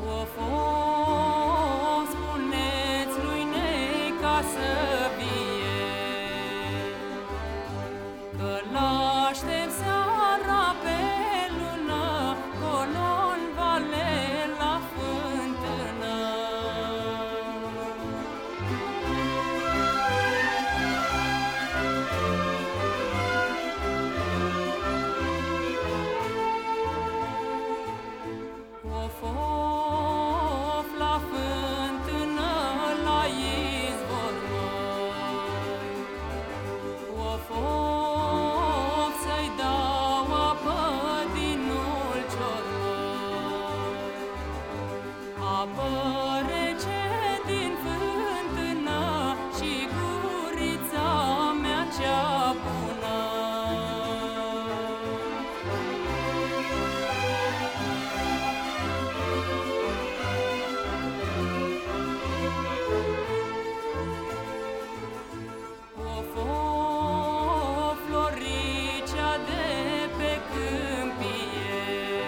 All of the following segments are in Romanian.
Of, spuneți lui Nei ca să vie, că l-aștept seara pe lună, colo în vale la fântână. Of, la fântână, la izvor, măi. Of, să-i dau apă din ulcior, măi. Apă rece din fântână și gurița mea cea bună. Floricea de pe câmpie,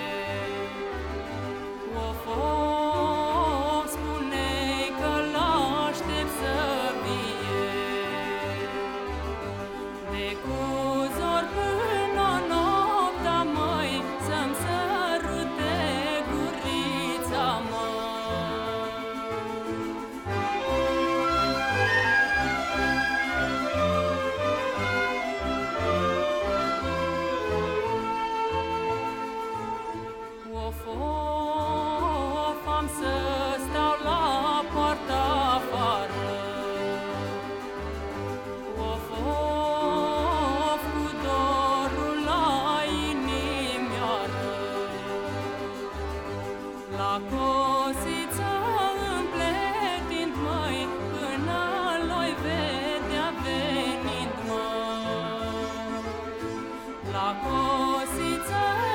of, spune-i că l-aștept să vie, de cuzor până noaptea, măi, să-mi sărute gurița, măi. Of, am să stau la poarta afară. Of, cu dorul la inimioară. La cosiță împletind, măi, până l-oi vedea venind, măi. La cosiță